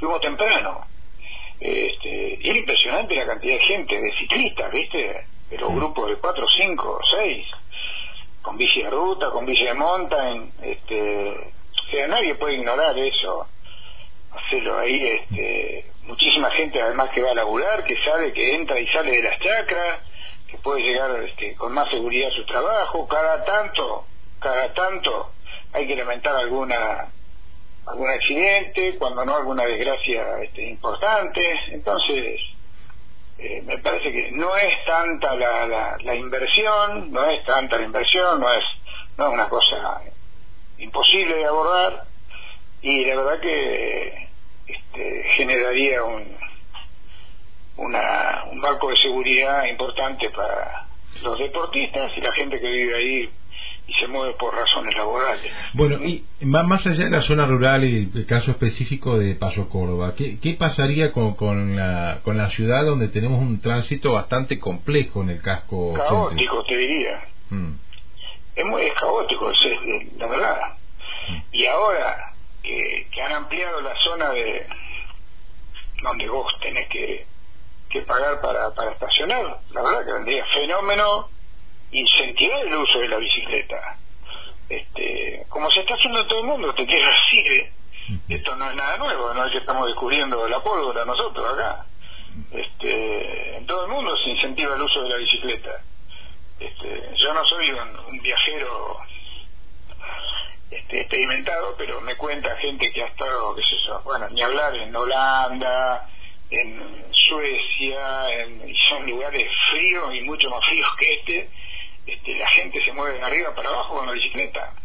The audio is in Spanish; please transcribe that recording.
fuimos temprano. Era impresionante la cantidad de gente, de ciclistas, ¿viste? De los grupos de 4, 5, 6, con bici de ruta, con bici de mountain, o sea, nadie puede ignorar eso, hacerlo ahí, muchísima gente además que va a laburar, que sabe que entra y sale de las chacras, que puede llegar con más seguridad a su trabajo. Cada tanto hay que lamentar algún accidente, cuando no alguna desgracia importante. Entonces me parece que no es tanta la inversión, no es una cosa imposible de abordar, y la verdad que generaría un marco de seguridad importante para los deportistas y la gente que vive ahí y se mueve por razones laborales. Bueno, y más allá de la zona rural y el caso específico de Paso Córdoba, ¿qué pasaría con la ciudad, donde tenemos un tránsito bastante complejo en el casco caótico, te diría? Es caótico, es la verdad. Y ahora que han ampliado la zona de donde vos tenés que pagar para estacionar, la verdad que vendría fenómeno incentivar el uso de la bicicleta, como se está haciendo en todo el mundo. Te quiero decir, esto no es nada nuevo, no es que estamos descubriendo la pólvora nosotros acá. En todo el mundo se incentiva el uso de la bicicleta. Yo no soy un viajero experimentado, pero me cuenta gente que ha estado, qué sé yo, bueno, ni hablar, en Holanda, en Suecia, y son lugares fríos y mucho más fríos que la gente se mueve de arriba para abajo con la bicicleta.